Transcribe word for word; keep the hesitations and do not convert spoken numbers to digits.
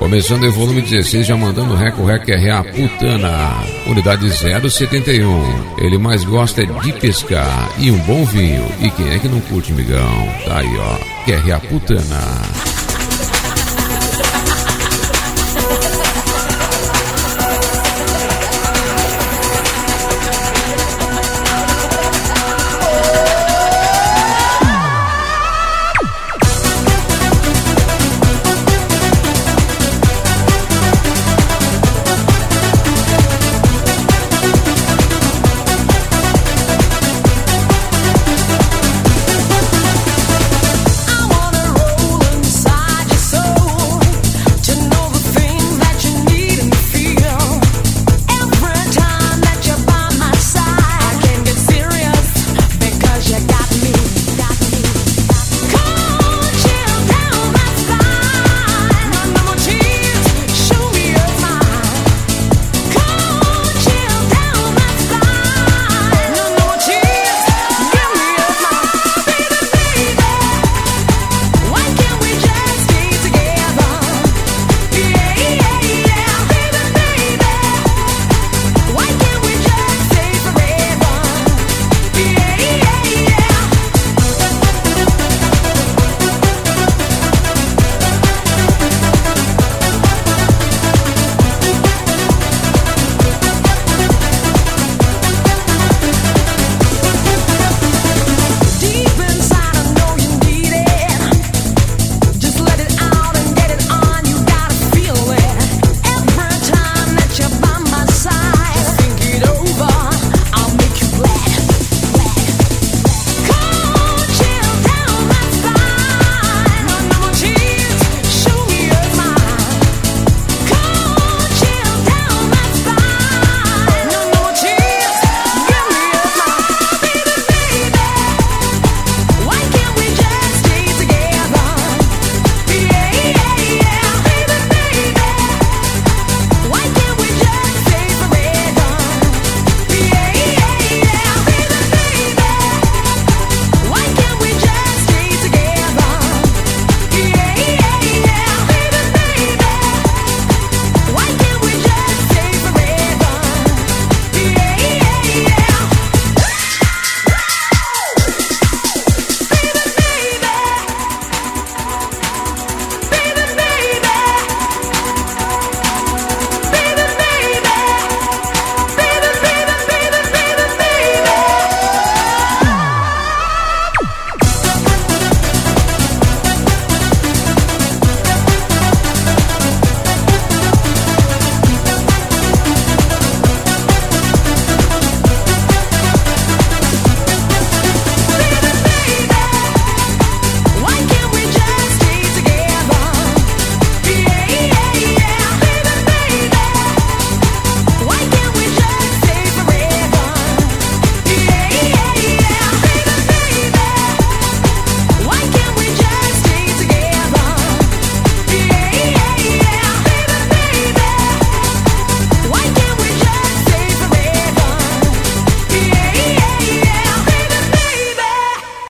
Começando em volume dezesseis, já mandando reco rec R A Putana, unidade zero setenta e um. Ele mais gosta é de pescar e um bom vinho. E quem é que não curte, migão? Tá aí, ó, R A Putana.